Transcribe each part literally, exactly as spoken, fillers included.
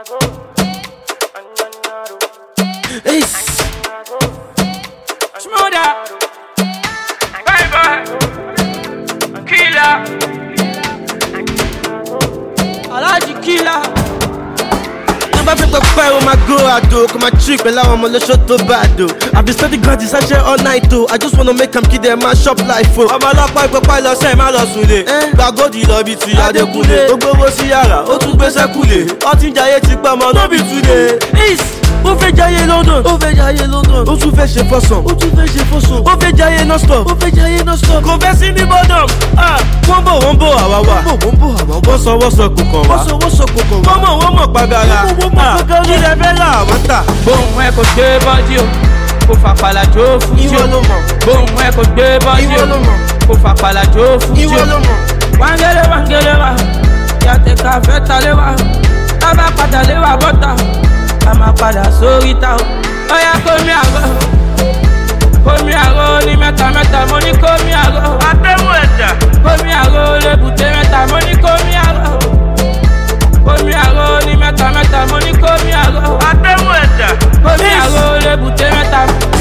Shmoda, bye bye, killer, Alaji killer. Never pick up fire with my girl, I do. Come my trick, but I'm on the shot to bad do. I've been studying gratis, I share all night too. I just wanna make them kid them my shop life for. I'm a lock my papa, say my loss with it. Gago di lobby to ya de kule. Ogo wo si yara, o tun gbese kule. O tin jaye ti pa mo no be today. Is ó fẹ́ jayé London, ó fẹ́ jayé London, ó tún fẹ́ ṣe fọ́sàn, ó tún fẹ́ ṣe fọ́sàn, ó fẹ́ jayé non-stop, ó fẹ́ jayé non-stop. Kò fẹ́ sí ní bọ́dọ̀m, wọ́n bò wọ́n bò àwa wà. Wọ́n bò wọ́n bò àwa wà. Wọ́n sọ wọ́n sọ kò kàn wá. Wọ́n sọ wọ́n sọ kò kàn wá. Wọ́n mọ̀ wọ́n mọ̀ pagara. Wọ́n mọ̀ pagara. Kí lẹ fẹ́ là wọ́n tà. Bóun ẹ kò gbé bọ́dí o, kò fàpàlà jó fún tí o. Ìwọ ló mọ̀. Bóun ẹ kò gbé bọ́dí Ìwọ o, ló mọ̀. kò fàpàlà jó fún tí Ìwọ o. ló mọ̀. Wangele wangele wa, yàtẹ̀ ká fẹ́ ta lé wa. Tábà padà lé wa bọ́tà, a máa padà sórí ta o. Oya komi àgọ́, komi àgọ́ ní mẹ́ta mẹ́ta, mo ní komi àgọ́. Àtẹ̀wò ẹ̀dá. Komi àgọ́ lébùté mẹ́ta, mo ní komi àgọ́. Komi àgọ́ ní mẹ́ta mẹ́ta, mo ní komi àgọ́. Àtẹ̀wò ẹ̀dá. Komi àgọ́ lébùté mẹ́ta.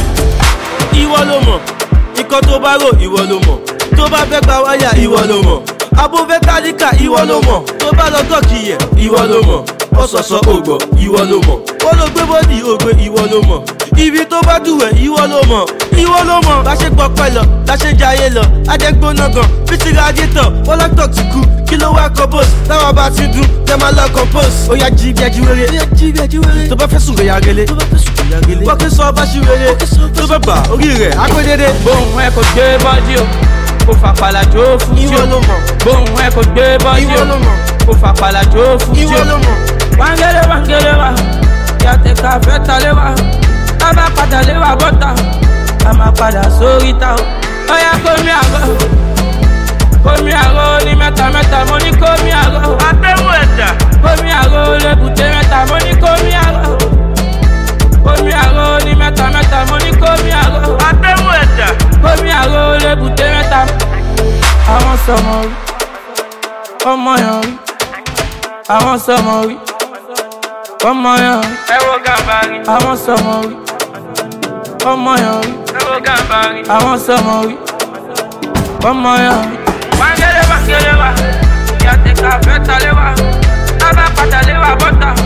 Ìwọ ló mọ̀, ikọ̀ tó bá rò ìwọ ló mọ̀, tó bá fẹ́ gba wáyà ìwọ ló mọ̀, abó fẹ́ tálíkà ìwọ ló mọ̀, tó bá lọ tọ́kì yẹ ìwọ ló mọ̀, ọ̀sọ̀ọ̀sọ̀ ògbọ̀ ìwọ ló mọ̀, ó ló gbé bọ́dì ògbé ìwọ ló mọ̀, ibi tó bá dùwẹ̀ ìwọ ló mọ̀, ìwọ ló mọ̀. Bá ṣe gbọ́ pẹ́ lọ, bá ṣe jayé lọ, ajẹ́gbóná gan, bísí radiator, bọ́láktọ̀ ti kú, kí ló wá compose, táwọn bá ti dún, tẹ́ máa lọ compose. Ó yá jí bí ẹjí wéré, ó yá jí bí ẹjí wéré, tó bá fẹ́ sùn gbéyà gélé, tó bá fẹ́ sùn gbéyà gélé, wọ́n kí sọ bá ṣí wéré, tó bá gbà orí rẹ̀ á pé dédé. Bóun ẹ kò gbé bọ́dí o, kò fàpàlà jó fún tí Ìwọ o. ló mọ̀. Bóun ẹ kò gbé bọ́dí Ìwọ o, ló mọ̀. kò fàpàlà jó fún tí Ìwọ o. ló mọ̀. Wangele wangele wa, yàtẹ̀ ká fẹ́ ta lé wa. Tábà padà lé wa bọ́tà, a máa padà sórí ta o. Oya komi àgọ́, komi àgọ́ ní mẹ́ta mẹ́ta, mo ní komi àgọ́. Àtẹ̀wò ẹ̀dá. Komi àgọ́ lébùté mẹ́ta, mo ní komi àgọ́. Komi àgọ́ ní mẹ́ta mẹ́ta, mo ní komi àgọ́. Àtẹ̀wò ẹ̀dá. Komi àgọ́ lébùté mẹ́ta. Àwọn sọmọ rí, ọmọ yàn rí. Àwọn sọmọ rí, ọmọ yàn rí. Ẹ wo Gàmbàrí. Àwọn sọmọ rí, ọmọ yàn rí. Ẹ wo Gàmbàrí. Àwọn sọmọ rí, ọmọ yàn rí. Wangele wangele wa, yàtẹ̀ ká fẹ́ ta lé wa, tábà padà lé wa bọ́tà.